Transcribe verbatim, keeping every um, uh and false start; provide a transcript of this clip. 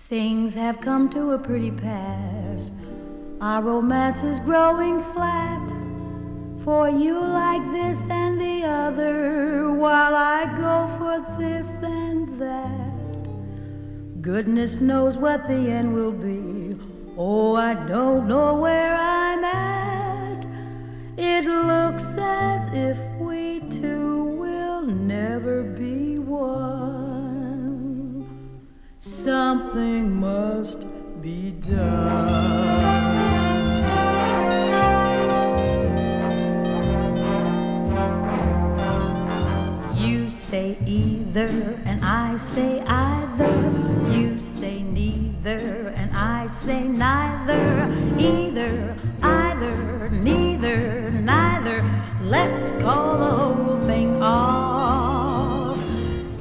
Things have come to a pretty pass. Our romance is growing flat. For you like this and the other, while I go for this and that. Goodness knows what the end will be. Oh, I don't know where I'm at. It looks as if we two will never be one. Something must be done. You say either and I say either. You say neither and I say neither. Either, either, neither, neither. Let's call the whole thing off.